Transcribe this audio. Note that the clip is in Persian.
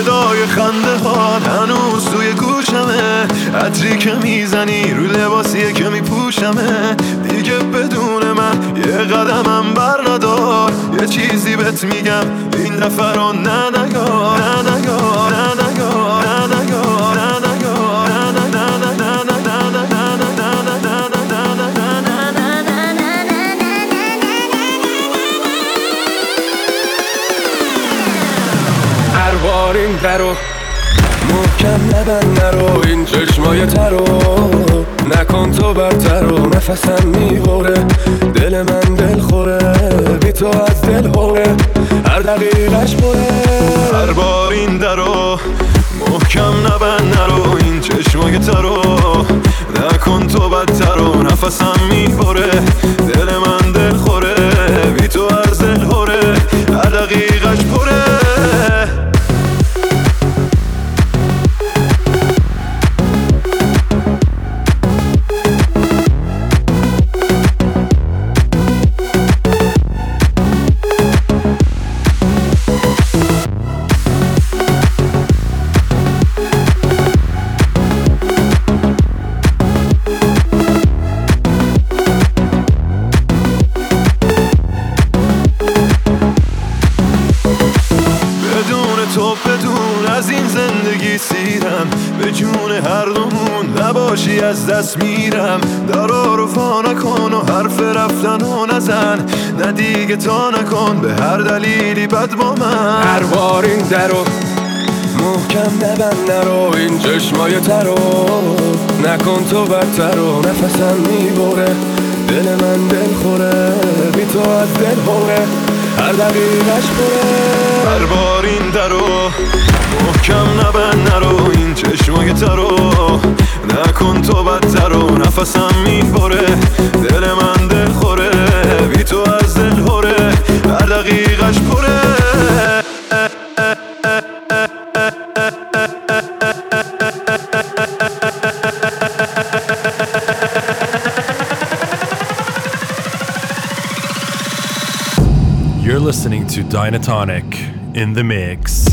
صدای خنده ها هنوز توی گوشمه، عطری که میزنی رو لباسیه که میپوشمه. دیگه بدون من یه قدمم بر ندار، یه چیزی بهت میگم این دفعه رو ننگار، ننگار، ننگار، ننگار، ننگار، هر بار این درو محکم نبند نرو، این چشمای ترو نکن تو برترو. نفسم میبره دل من دل خوره، بی تو از دل هوره هر دقیقش پره. هر بار این درو محکم نبند نرو، این چشمای ترو نکن تو بدترو. نفسم میبره دل من دل خوره، بی تو از دل هوره هر دقیقش پره. تو بدون از این زندگی سیرم، به جون هر دومون نباشی از دست میرم. درا رو فا نکن و حرف رفتن و نزن، نه دیگه تا نکن به هر دلیلی بد با من. هر بار این درو محکم نبند نرو، این چشمای ترو نکن تو بدترو. نفسم میبره دل من دل خوره، بی تو از دل هوره هر دقیقش پره. هر بار این درو محکم نبند نرو، این چشمای ترو نکن تو بدترو. نفسم میبره دل من دل خوره، بی تو از دل هوره هر دقیقش پره. You're listening to Dynatonic in the mix.